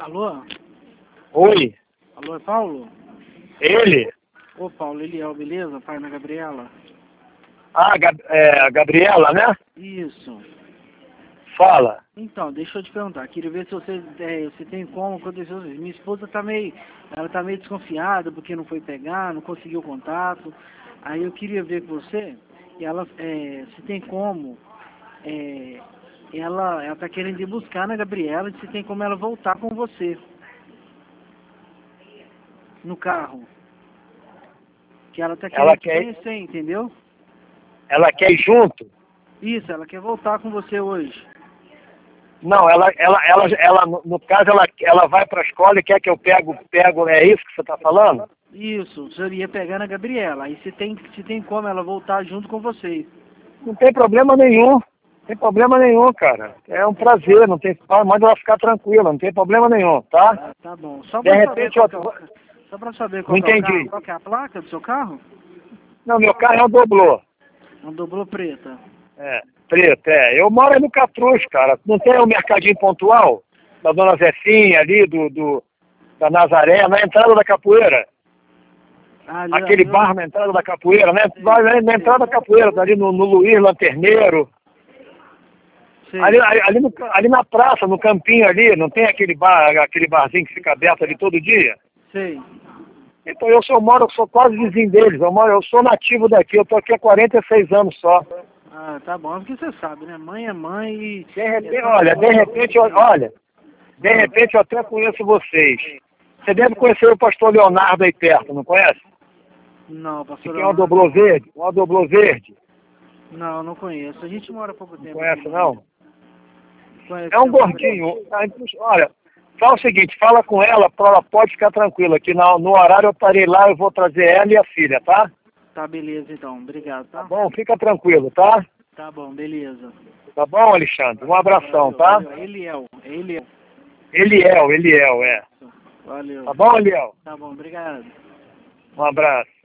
Alô? Oi, Alô, é Paulo? ele? Ô, Paulo, Eliel, beleza? Pai da Gabriela? Ah, a Gabriela, né? Isso. Fala. Então, deixa eu te perguntar, queria ver se você tem como acontecer isso. Minha esposa ela tá meio desconfiada porque não foi pegar, não conseguiu contato. Aí eu queria ver com você, e ela, se tem como, ela tá querendo ir buscar na Gabriela, e se tem como ela voltar com você no carro. Que ela tá Ela querendo te quer, conhecer, entendeu? ela quer ir junto? Isso, ela quer voltar com você hoje. Não, no caso, ela vai para a escola e quer que eu pego, é isso que você está falando? Isso, o senhor ia pegar na Gabriela. Aí se tem como ela voltar junto com vocês. Não tem problema nenhum. Não tem problema nenhum, cara. É um prazer, não tem, manda ela ficar tranquila, não tem problema nenhum, tá? Ah, tá bom. Só De pra saber repente, qual que é só pra saber não qual que é o carro, entendi. qual que é a placa do seu carro? Não, meu carro é um doblô. Uma doblô preta. É, preto, é. Eu moro aí no Catruz, cara. Não tem o mercadinho pontual? Da Dona Zefinha ali, da Nazaré, na entrada da capoeira. Ah, ali, Aquele bar na entrada da capoeira, né? Vai na entrada da capoeira, ali no Luiz Lanterneiro. sei. Ali na praça, no campinho ali, não tem aquele barzinho que fica aberto ali todo dia? Sei. Então eu sou quase vizinho deles, eu sou nativo daqui, eu tô aqui há 46 anos só. Ah, tá bom. Porque você sabe, né? Mãe é mãe e... De repente eu até conheço vocês. Você deve conhecer o pastor Leonardo aí perto, não conhece? Não, Que pastor tem uma Leonardo. doblô verde, Não, não conheço. A gente mora há pouco Não tempo conhece aqui. não? Conheço, É um tem gordinho. Olha, fala o seguinte, fala com ela, ela pode ficar tranquila, que no horário eu estarei lá, eu vou trazer ela e a filha, tá? Tá, beleza, então. Obrigado, Tá tá? bom? Fica tranquilo, tá? Tá bom, beleza. Tá bom, Alexandre? Um abração, Valeu, tá? valeu. Eliel, Eliel. Eliel, é. Valeu. Tá bom, Eliel? Tá bom, obrigado. Um abraço.